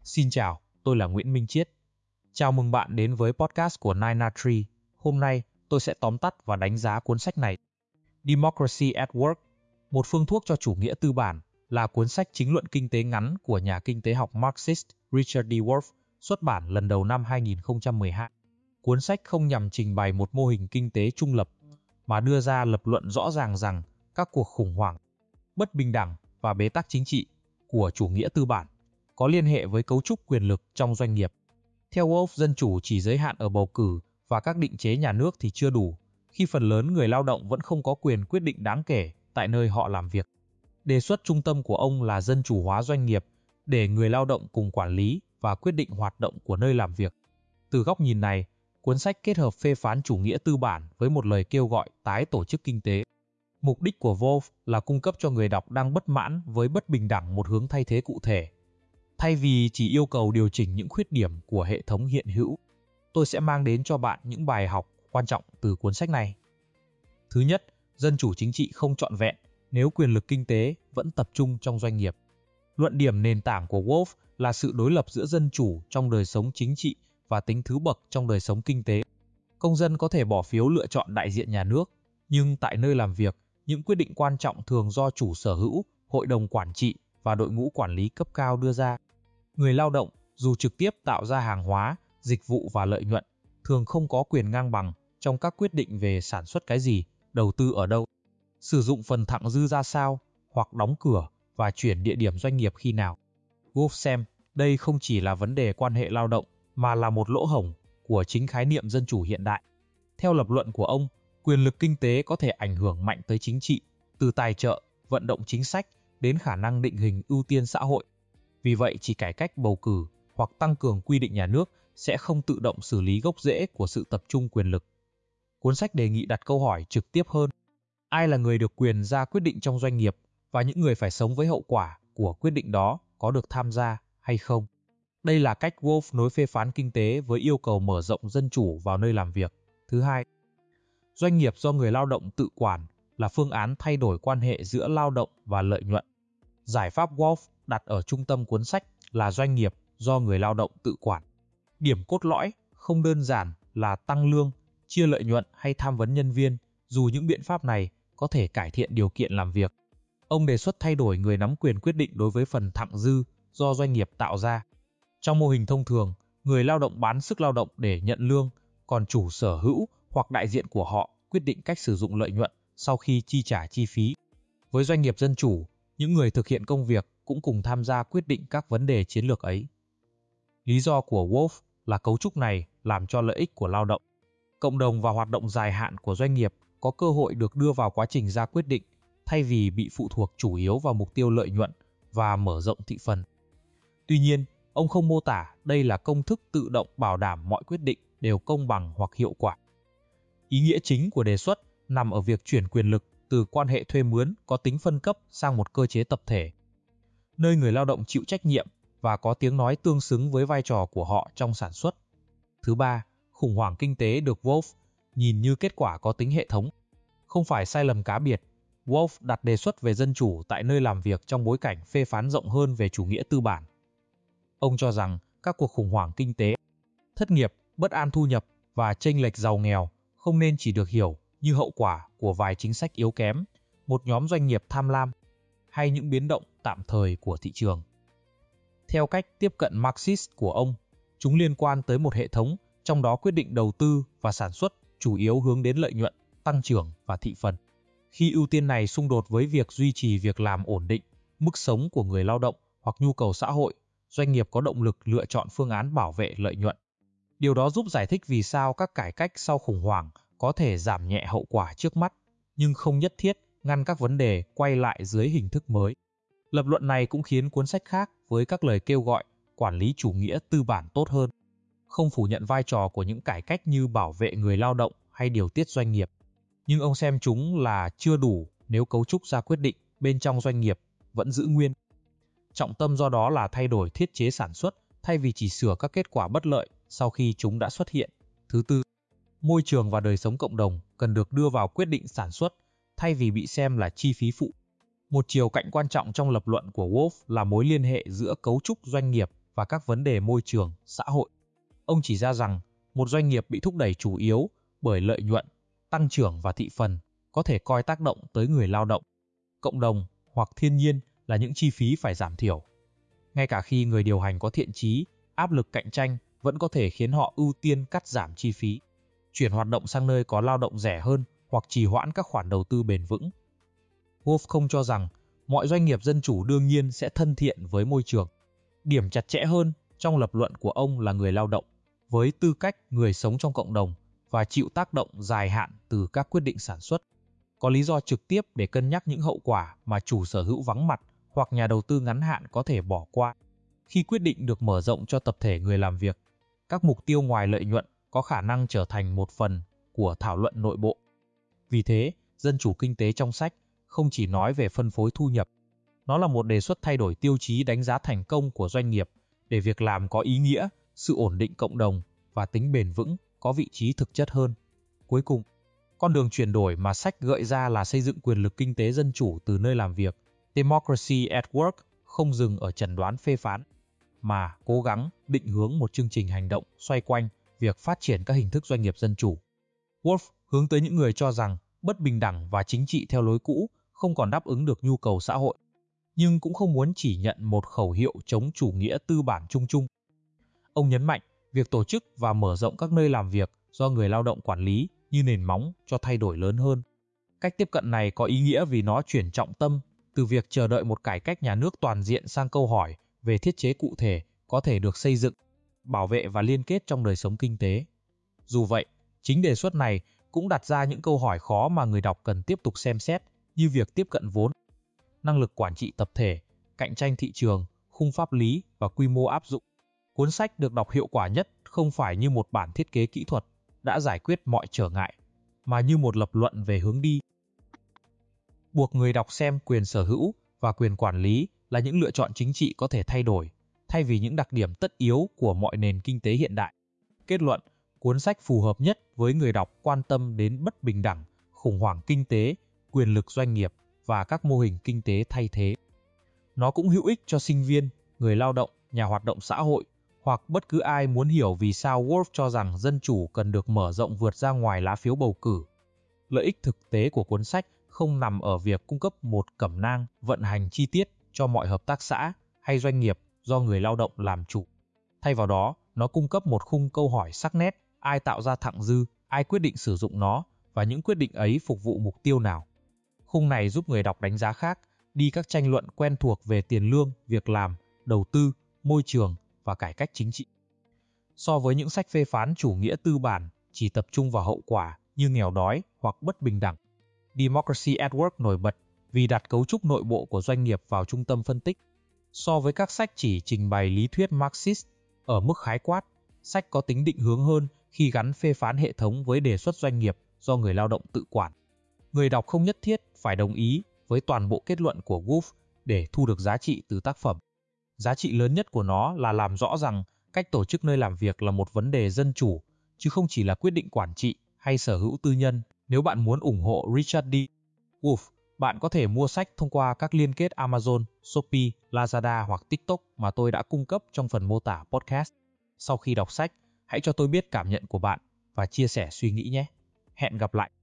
Xin chào, tôi là Nguyễn Minh Chiết. Chào mừng bạn đến với podcast của 9na3. Hôm nay, tôi sẽ tóm tắt và đánh giá cuốn sách này. Democracy at Work, một phương thuốc cho chủ nghĩa tư bản, là cuốn sách chính luận kinh tế ngắn của nhà kinh tế học Marxist Richard D. Wolff, xuất bản lần đầu năm 2012. Cuốn sách không nhằm trình bày một mô hình kinh tế trung lập, mà đưa ra lập luận rõ ràng rằng các cuộc khủng hoảng, bất bình đẳng và bế tắc chính trị của chủ nghĩa tư bản có liên hệ với cấu trúc quyền lực trong doanh nghiệp. Theo Wolff, dân chủ chỉ giới hạn ở bầu cử và các định chế nhà nước thì chưa đủ, khi phần lớn người lao động vẫn không có quyền quyết định đáng kể tại nơi họ làm việc. Đề xuất trung tâm của ông là dân chủ hóa doanh nghiệp để người lao động cùng quản lý và quyết định hoạt động của nơi làm việc. Từ góc nhìn này, cuốn sách kết hợp phê phán chủ nghĩa tư bản với một lời kêu gọi tái tổ chức kinh tế. Mục đích của Wolff là cung cấp cho người đọc đang bất mãn với bất bình đẳng một hướng thay thế cụ thể. Thay vì chỉ yêu cầu điều chỉnh những khuyết điểm của hệ thống hiện hữu, tôi sẽ mang đến cho bạn những bài học quan trọng từ cuốn sách này. Thứ nhất, dân chủ chính trị không trọn vẹn nếu quyền lực kinh tế vẫn tập trung trong doanh nghiệp. Luận điểm nền tảng của Wolff là sự đối lập giữa dân chủ trong đời sống chính trị và tính thứ bậc trong đời sống kinh tế. Công dân có thể bỏ phiếu lựa chọn đại diện nhà nước, nhưng tại nơi làm việc, những quyết định quan trọng thường do chủ sở hữu, hội đồng quản trị và đội ngũ quản lý cấp cao đưa ra. Người lao động, dù trực tiếp tạo ra hàng hóa, dịch vụ và lợi nhuận, thường không có quyền ngang bằng trong các quyết định về sản xuất cái gì, đầu tư ở đâu, sử dụng phần thặng dư ra sao, hoặc đóng cửa và chuyển địa điểm doanh nghiệp khi nào. Wolff xem đây không chỉ là vấn đề quan hệ lao động, mà là một lỗ hổng của chính khái niệm dân chủ hiện đại. Theo lập luận của ông, quyền lực kinh tế có thể ảnh hưởng mạnh tới chính trị, từ tài trợ, vận động chính sách đến khả năng định hình ưu tiên xã hội. Vì vậy, chỉ cải cách bầu cử hoặc tăng cường quy định nhà nước sẽ không tự động xử lý gốc rễ của sự tập trung quyền lực. Cuốn sách đề nghị đặt câu hỏi trực tiếp hơn. Ai là người được quyền ra quyết định trong doanh nghiệp, và những người phải sống với hậu quả của quyết định đó có được tham gia hay không? Đây là cách Wolff nối phê phán kinh tế với yêu cầu mở rộng dân chủ vào nơi làm việc. Thứ hai, doanh nghiệp do người lao động tự quản là phương án thay đổi quan hệ giữa lao động và lợi nhuận. Giải pháp Wolff đặt ở trung tâm cuốn sách là doanh nghiệp do người lao động tự quản. Điểm cốt lõi không đơn giản là tăng lương, chia lợi nhuận hay tham vấn nhân viên, dù những biện pháp này có thể cải thiện điều kiện làm việc. Ông đề xuất thay đổi người nắm quyền quyết định đối với phần thặng dư do doanh nghiệp tạo ra. Trong mô hình thông thường, người lao động bán sức lao động để nhận lương, còn chủ sở hữu hoặc đại diện của họ quyết định cách sử dụng lợi nhuận sau khi chi trả chi phí. Với doanh nghiệp dân chủ, những người thực hiện công việc cũng cùng tham gia quyết định các vấn đề chiến lược ấy. Lý do của Wolff là cấu trúc này làm cho lợi ích của lao động, cộng đồng và hoạt động dài hạn của doanh nghiệp có cơ hội được đưa vào quá trình ra quyết định, thay vì bị phụ thuộc chủ yếu vào mục tiêu lợi nhuận và mở rộng thị phần. Tuy nhiên, ông không mô tả đây là công thức tự động bảo đảm mọi quyết định đều công bằng hoặc hiệu quả. Ý nghĩa chính của đề xuất nằm ở việc chuyển quyền lực từ quan hệ thuê mướn có tính phân cấp sang một cơ chế tập thể, nơi người lao động chịu trách nhiệm và có tiếng nói tương xứng với vai trò của họ trong sản xuất. Thứ ba, khủng hoảng kinh tế được Wolff nhìn như kết quả có tính hệ thống, không phải sai lầm cá biệt. Wolff đặt đề xuất về dân chủ tại nơi làm việc trong bối cảnh phê phán rộng hơn về chủ nghĩa tư bản. Ông cho rằng các cuộc khủng hoảng kinh tế, thất nghiệp, bất an thu nhập và chênh lệch giàu nghèo không nên chỉ được hiểu như hậu quả của vài chính sách yếu kém, một nhóm doanh nghiệp tham lam, hay những biến động tạm thời của thị trường. Theo cách tiếp cận Marxist của ông, chúng liên quan tới một hệ thống, trong đó quyết định đầu tư và sản xuất chủ yếu hướng đến lợi nhuận, tăng trưởng và thị phần. Khi ưu tiên này xung đột với việc duy trì việc làm ổn định, mức sống của người lao động hoặc nhu cầu xã hội, doanh nghiệp có động lực lựa chọn phương án bảo vệ lợi nhuận. Điều đó giúp giải thích vì sao các cải cách sau khủng hoảng có thể giảm nhẹ hậu quả trước mắt, nhưng không nhất thiết ngăn các vấn đề quay lại dưới hình thức mới. Lập luận này cũng khiến cuốn sách khác với các lời kêu gọi quản lý chủ nghĩa tư bản tốt hơn, không phủ nhận vai trò của những cải cách như bảo vệ người lao động hay điều tiết doanh nghiệp. Nhưng ông xem chúng là chưa đủ nếu cấu trúc ra quyết định bên trong doanh nghiệp vẫn giữ nguyên. Trọng tâm do đó là thay đổi thiết chế sản xuất thay vì chỉ sửa các kết quả bất lợi sau khi chúng đã xuất hiện. Thứ tư, môi trường và đời sống cộng đồng cần được đưa vào quyết định sản xuất thay vì bị xem là chi phí phụ. Một chiều cạnh quan trọng trong lập luận của Wolff là mối liên hệ giữa cấu trúc doanh nghiệp và các vấn đề môi trường, xã hội. Ông chỉ ra rằng một doanh nghiệp bị thúc đẩy chủ yếu bởi lợi nhuận, tăng trưởng và thị phần có thể coi tác động tới người lao động, cộng đồng hoặc thiên nhiên là những chi phí phải giảm thiểu. Ngay cả khi người điều hành có thiện chí, áp lực cạnh tranh vẫn có thể khiến họ ưu tiên cắt giảm chi phí, chuyển hoạt động sang nơi có lao động rẻ hơn hoặc trì hoãn các khoản đầu tư bền vững. Wolf không cho rằng mọi doanh nghiệp dân chủ đương nhiên sẽ thân thiện với môi trường. Điểm chặt chẽ hơn trong lập luận của ông là người lao động, với tư cách người sống trong cộng đồng và chịu tác động dài hạn từ các quyết định sản xuất, có lý do trực tiếp để cân nhắc những hậu quả mà chủ sở hữu vắng mặt hoặc nhà đầu tư ngắn hạn có thể bỏ qua. Khi quyết định được mở rộng cho tập thể người làm việc, các mục tiêu ngoài lợi nhuận có khả năng trở thành một phần của thảo luận nội bộ. Vì thế, dân chủ kinh tế trong sách không chỉ nói về phân phối thu nhập, nó là một đề xuất thay đổi tiêu chí đánh giá thành công của doanh nghiệp để việc làm có ý nghĩa, sự ổn định cộng đồng và tính bền vững có vị trí thực chất hơn. Cuối cùng, con đường chuyển đổi mà sách gợi ra là xây dựng quyền lực kinh tế dân chủ từ nơi làm việc. Democracy at Work không dừng ở chẩn đoán phê phán, mà cố gắng định hướng một chương trình hành động xoay quanh việc phát triển các hình thức doanh nghiệp dân chủ. Wolf hướng tới những người cho rằng bất bình đẳng và chính trị theo lối cũ không còn đáp ứng được nhu cầu xã hội, nhưng cũng không muốn chỉ nhận một khẩu hiệu chống chủ nghĩa tư bản chung chung. Ông nhấn mạnh việc tổ chức và mở rộng các nơi làm việc do người lao động quản lý như nền móng cho thay đổi lớn hơn. Cách tiếp cận này có ý nghĩa vì nó chuyển trọng tâm từ việc chờ đợi một cải cách nhà nước toàn diện sang câu hỏi về thiết chế cụ thể có thể được xây dựng, bảo vệ và liên kết trong đời sống kinh tế. Dù vậy, chính đề xuất này cũng đặt ra những câu hỏi khó mà người đọc cần tiếp tục xem xét, như việc tiếp cận vốn, năng lực quản trị tập thể, cạnh tranh thị trường, khung pháp lý và quy mô áp dụng. Cuốn sách được đọc hiệu quả nhất không phải như một bản thiết kế kỹ thuật đã giải quyết mọi trở ngại, mà như một lập luận về hướng đi. Buộc người đọc xem quyền sở hữu và quyền quản lý là những lựa chọn chính trị có thể thay đổi, thay vì những đặc điểm tất yếu của mọi nền kinh tế hiện đại. Kết luận, cuốn sách phù hợp nhất với người đọc quan tâm đến bất bình đẳng, khủng hoảng kinh tế, quyền lực doanh nghiệp và các mô hình kinh tế thay thế. Nó cũng hữu ích cho sinh viên, người lao động, nhà hoạt động xã hội hoặc bất cứ ai muốn hiểu vì sao Wolf cho rằng dân chủ cần được mở rộng vượt ra ngoài lá phiếu bầu cử. Lợi ích thực tế của cuốn sách không nằm ở việc cung cấp một cẩm nang vận hành chi tiết cho mọi hợp tác xã hay doanh nghiệp do người lao động làm chủ. Thay vào đó, nó cung cấp một khung câu hỏi sắc nét: ai tạo ra thặng dư, ai quyết định sử dụng nó và những quyết định ấy phục vụ mục tiêu nào. Khung này giúp người đọc đánh giá khác đi các tranh luận quen thuộc về tiền lương, việc làm, đầu tư, môi trường và cải cách chính trị. So với những sách phê phán chủ nghĩa tư bản chỉ tập trung vào hậu quả như nghèo đói hoặc bất bình đẳng, Democracy at Work nổi bật vì đặt cấu trúc nội bộ của doanh nghiệp vào trung tâm phân tích. So với các sách chỉ trình bày lý thuyết Marxist ở mức khái quát, sách có tính định hướng hơn khi gắn phê phán hệ thống với đề xuất doanh nghiệp do người lao động tự quản. Người đọc không nhất thiết phải đồng ý với toàn bộ kết luận của Wolf để thu được giá trị từ tác phẩm. Giá trị lớn nhất của nó là làm rõ rằng cách tổ chức nơi làm việc là một vấn đề dân chủ, chứ không chỉ là quyết định quản trị hay sở hữu tư nhân. Nếu bạn muốn ủng hộ Richard D. Wolf, bạn có thể mua sách thông qua các liên kết Amazon, Shopee, Lazada hoặc TikTok mà tôi đã cung cấp trong phần mô tả podcast. Sau khi đọc sách, hãy cho tôi biết cảm nhận của bạn và chia sẻ suy nghĩ nhé. Hẹn gặp lại!